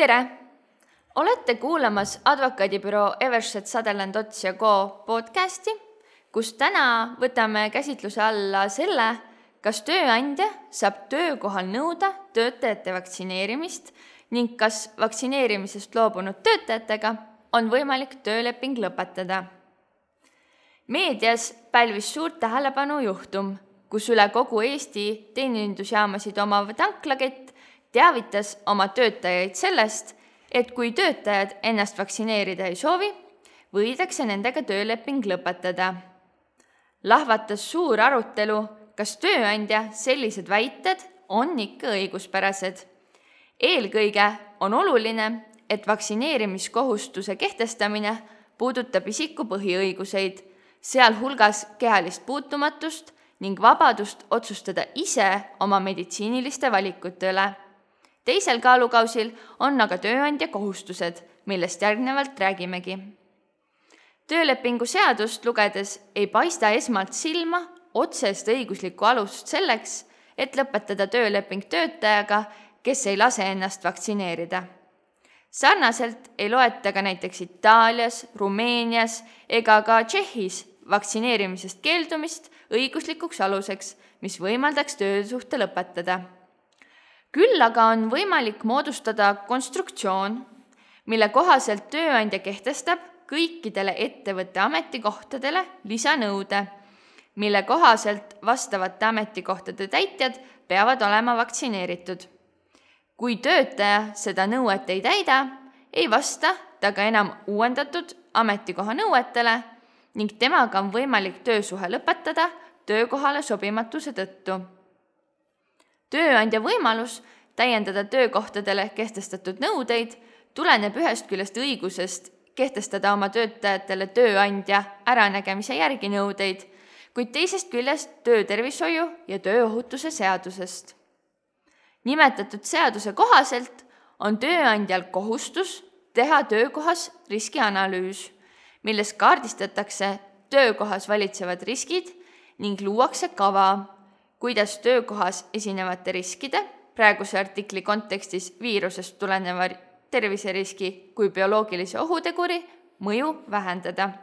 Tere! Olete kuulamas advokaadibüroo Evershed Sutherland Ots & Co. podcasti, kus täna võtame käsitluse alla selle, kas tööandja saab töökohal nõuda töötajate vaktsineerimist ning kas vaktsineerimisest loobunud töötajatega on võimalik tööleping lõpetada. Meedias pälvis suurt tähelepanu juhtum, kus üle kogu Eesti teenindusjaamasid omav tanklakett teavitas oma töötajaid sellest, et kui töötajad ennast vaktsineerida ei soovi, võidakse nendega tööleping lõpetada. Lahvatas suur arutelu, kas tööandja sellised väited on ikka õiguspärased. Eelkõige on oluline, et vaktsineerimiskohustuse kehtestamine puudutab isiku põhiõiguseid, sealhulgas kehalist puutumatust ning vabadust otsustada ise oma meditsiiniliste valikute üle. Teisel kaalukausil on aga tööandja kohustused, millest järgnevalt räägimegi. Töölepingu seadust lugedes ei paista esmalt silma otsest õiguslikku alust selleks, et lõpetada tööleping töötajaga, kes ei lase ennast vaktsineerida. Sarnaselt ei loeta ka näiteks Itaalias, Rumeenias ega ka Tšehhis vaktsineerimisest keeldumist õiguslikuks aluseks, mis võimaldaks töösuhte lõpetada. Küll aga on võimalik moodustada konstruktsioon, mille kohaselt tööandja kehtestab kõikidele ettevõtte ametikohtadele lisanõude, mille kohaselt vastavate ametikohtade täitjad peavad olema vaktsineeritud. Kui töötaja seda nõuet ei täida, ei vasta ta ka enam uuendatud ametikoha nõuetele ning temaga on võimalik töösuhe lõpetada töökohale sobimatuse tõttu. Tööandja võimalus täiendada töökohtadele kehtestatud nõudeid tuleneb ühest küljest õigusest kehtestada oma töötajatele tööandja äranägemise järgi nõudeid, kuid teisest küljest töötervishoiu ja tööohutuse seadusest. Nimetatud seaduse kohaselt on tööandjal kohustus teha töökohas riskianalüüs, milles kaardistatakse töökohas valitsevad riskid ning luuakse kava, kuidas töökohas esinevate riskide, praeguse artikli kontekstis viirusest tuleneva terviseriski kui bioloogilise ohuteguri, mõju vähendada.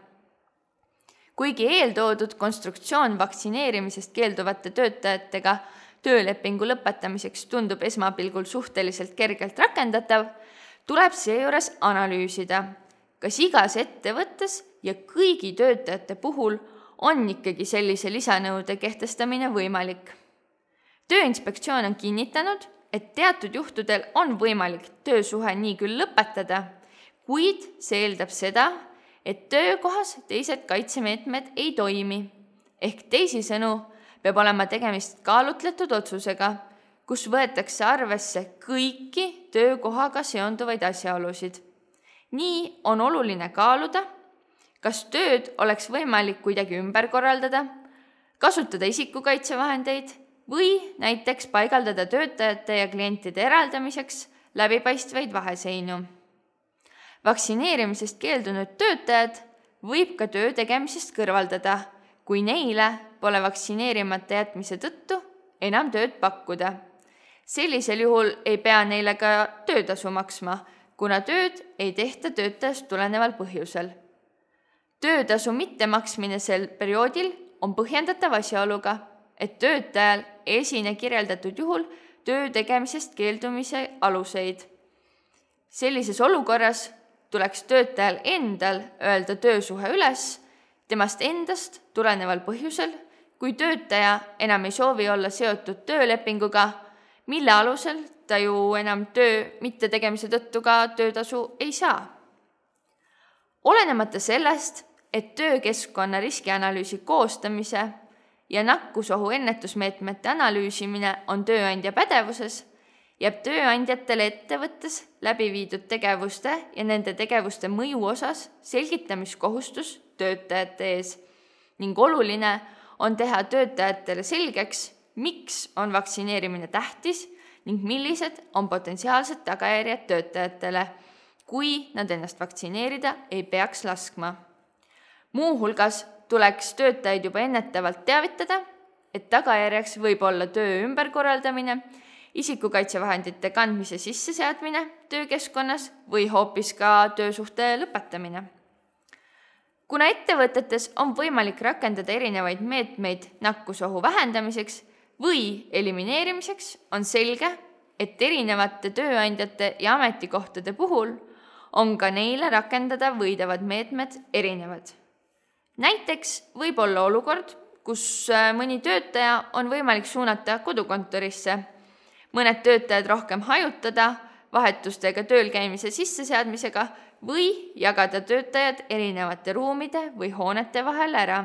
Kuigi eeltoodud konstruktsioon vaktsineerimisest keelduvate töötajatega töölepingu lõpetamiseks tundub esmapilgul suhteliselt kergelt rakendatav, tuleb seejuures analüüsida, kas igas ettevõttes ja kõigi töötajate puhul on ikkagi sellise lisanõude kehtestamine võimalik. Tööinspektsioon on kinnitanud, et teatud juhtudel on võimalik töösuhe nii küll lõpetada, kuid see eeldab seda, et töökohas teised kaitsemeetmed ei toimi. Ehk teisisõnu peab olema tegemist kaalutletud otsusega, kus võetakse arvesse kõiki töökohaga seonduvaid asjaolusid. Nii on oluline kaaluda, kas tööd oleks võimalik kuidagi ümber korraldada, kasutada isikukaitsevahendeid või näiteks paigaldada töötajate ja klientide eraldamiseks läbipaistvaid vaheseinu. Vaktsineerimisest keeldunud töötajad võib ka töö tegemisest kõrvaldada, kui neile pole vaktsineerimata jätmise tõttu enam tööd pakkuda. Sellisel juhul ei pea neile ka töötasu maksma, kuna tööd ei tehta töötajast tuleneval põhjusel. Töötasu mittemaksmine sel perioodil on põhjendatav asjaoluga, et töötajal ei esine kirjeldatud juhul töö tegemisest keeldumise aluseid. Sellises olukorras tuleks töötajal endal öelda töösuhe üles temast endast tuleneval põhjusel, kui töötaja enam ei soovi olla seotud töölepinguga, mille alusel ta ju enam töö mittetegemise tõttu ka töötasu ei saa. Olenemata sellest, et töökeskkonna riskianalüüsi koostamise ja nakkusohu ennetusmeetmete analüüsimine on tööandja pädevuses, jääb tööandjatele ettevõttes läbi viidud tegevuste ja nende tegevuste mõju osas selgitamiskohustus töötajate ees ning oluline on teha töötajatele selgeks, miks on vaktsineerimine tähtis ning millised on potentsiaalsed tagajärjed töötajatele, kui nad ennast vaktsineerida ei peaks laskma. Muuhulgas tuleks töötajaid juba ennetavalt teavitada, et tagajärjeks võib olla töö ümberkorraldamine isikukaitsevahendite kandmise sisseseadmine töökeskkonnas või hoopis ka töösuhte lõpetamine. Kuna ettevõtetes on võimalik rakendada erinevaid meetmeid nakkusohu vähendamiseks või elimineerimiseks, on selge, et erinevate tööandjate ja ametikohtade puhul on ka neile rakendada võidavad meetmed erinevad. Näiteks võib olla olukord, kus mõni töötaja on võimalik suunata kodukontorisse, mõned töötajad rohkem hajutada vahetustega tööl käimise sisseseadmisega või jagada töötajad erinevate ruumide või hoonete vahel ära.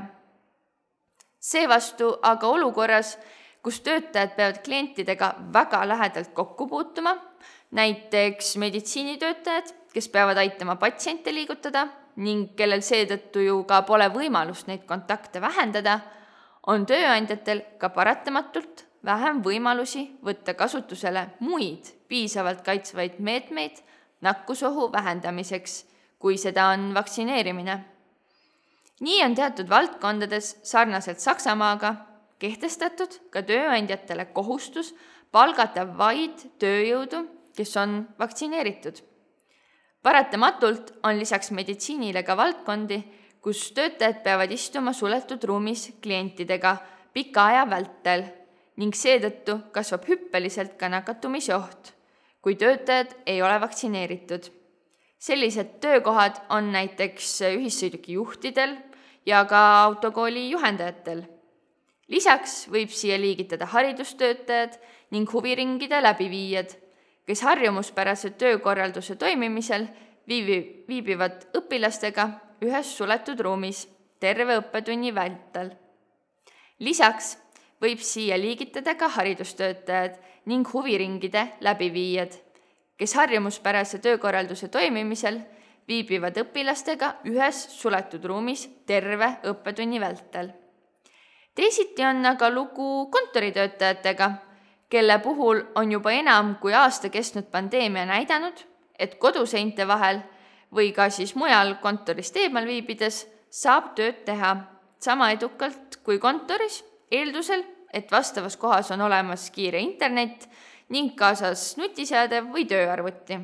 Seevastu aga olukorras, kus töötajad peavad klientidega väga lähedalt kokku puutuma, näiteks meditsiinitöötajad, kes peavad aitama patsiente liigutada ning kellel seetõttu ju ka pole võimalust neid kontakte vähendada, on tööandjatel ka paratamatult vähem võimalusi võtta kasutusele muid piisavalt kaitsvaid meetmeid nakkusohu vähendamiseks, kui seda on vaktsineerimine. Nii on teatud valdkondades sarnaselt Saksamaaga kehtestatud ka tööandjatele kohustus palgata vaid tööjõudu, kes on vaktsineeritud. Paratamatult on lisaks meditsiinile ka valdkondi, kus töötajad peavad istuma suletud ruumis klientidega pika aja vältel ning seetõttu kasvab hüppeliselt ka nakatumise oht, kui töötajad ei ole vaktsineeritud. Sellised töökohad on näiteks ühissõiduki juhtidel ja ka autokooli juhendajatel. Lisaks võib siia liigitada haridustöötajad ning huviringide läbiviijad, kes harjumuspärase töökorralduse toimimisel viibivad õpilastega ühes suletud ruumis terve õppetunni vältel. Lisaks võib siia liigitada ka haridustöötajad ning huviringide läbiviijad, kes harjumuspärase töökorralduse toimimisel viibivad õpilastega ühes suletud ruumis terve õppetunni vältel. Teisiti on aga lugu kontoritöötajatega, kelle puhul on juba enam kui aasta kestnud pandeemia näidanud, et koduseinte vahel või ka siis mujal kontorist eemal viibides saab tööd teha sama edukalt kui kontoris, eeldusel, et vastavas kohas on olemas kiire internet ning kaasas nutiseade või tööarvuti.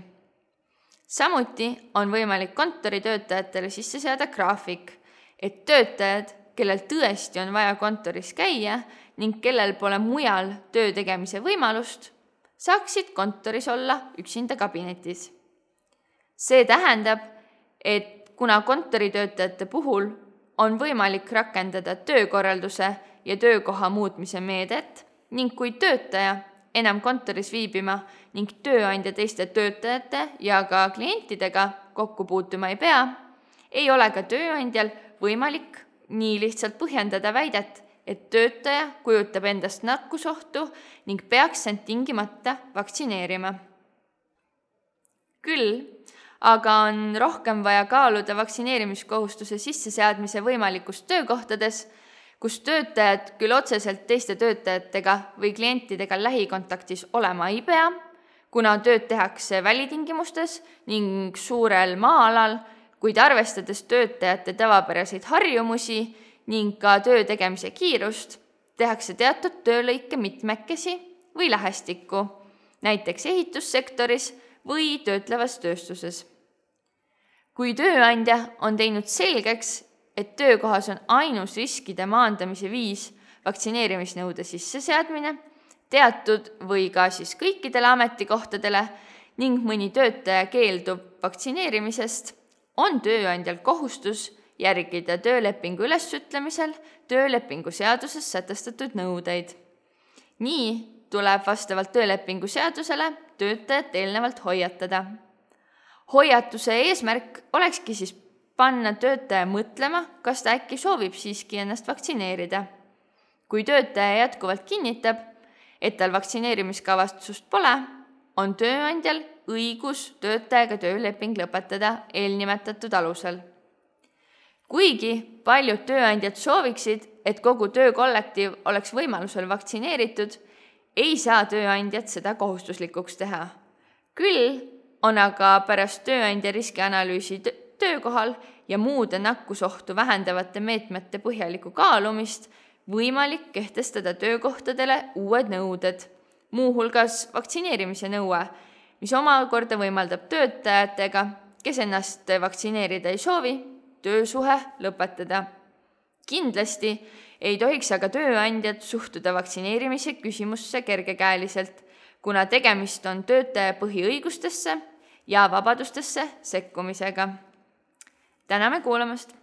Samuti on võimalik kontoritöötajatele sisse seada graafik, et töötajad, kellel tõesti on vaja kontoris käia ning kellel pole mujal töö tegemise võimalust, saaksid kontoris olla üksinda kabinetis. See tähendab, et kuna kontoritöötajate puhul on võimalik rakendada töökorralduse ja töökoha muutmise meedet ning kui töötaja enam kontoris viibima ning tööandja teiste töötajate ja ka klientidega kokku puutuma ei pea, ei ole ka tööandjal võimalik nii lihtsalt põhjendada väidet, et töötaja kujutab endast nakkusohtu ning peaks end tingimata vaktsineerima. Küll aga on rohkem vaja kaaluda vaktsineerimiskohustuse sisseseadmise võimalikkust töökohtades, kus töötajad küll otseselt teiste töötajatega või klientidega lähikontaktis olema ei pea, kuna tööd tehakse välitingimustes ning suurel maa-alal, kuid arvestades töötajate tavapäraseid harjumusi ning ka töö tegemise kiirust, tehakse teatud töölõike mitmekesi või lähestikku, näiteks ehitussektoris või töötlevas tööstuses. Kui tööandja on teinud selgeks, et töökohas on ainus riskide maandamise viis vaktsineerimisnõude sisseseadmine teatud või ka siis kõikidele ametikohtadele ning mõni töötaja keeldub vaktsineerimisest, on tööandjal kohustus järgida töölepingu ülesütlemisel töölepingu seaduses sätestatud nõudeid. Nii tuleb vastavalt töölepingu seadusele töötajat eelnevalt hoiatada. Hoiatuse eesmärk olekski siis panna töötaja mõtlema, kas ta äkki soovib siiski ennast vaktsineerida. Kui töötaja jätkuvalt kinnitab, et tal vaktsineerimiskavatsust pole, on tööandjal õigus töötajaga tööleping lõpetada eelnimetatud alusel. Kuigi paljud tööandjad sooviksid, et kogu töökollektiiv oleks võimalusel vaktsineeritud, ei saa tööandjad seda kohustuslikuks teha. Küll on aga pärast tööandja riskianalüüsi töökohal ja muude nakkusohtu vähendavate meetmete põhjaliku kaalumist võimalik kehtestada töökohtadele uued nõuded muuhulgas vaktsineerimise nõue, mis omakorda võimaldab töötajatega, kes ennast vaktsineerida ei soovi, töösuhe lõpetada. Kindlasti ei tohiks aga tööandjad suhtuda vaktsineerimise küsimusse kergekäeliselt, kuna tegemist on töötaja põhiõigustesse ja vabadustesse sekkumisega. Täname kuulamast!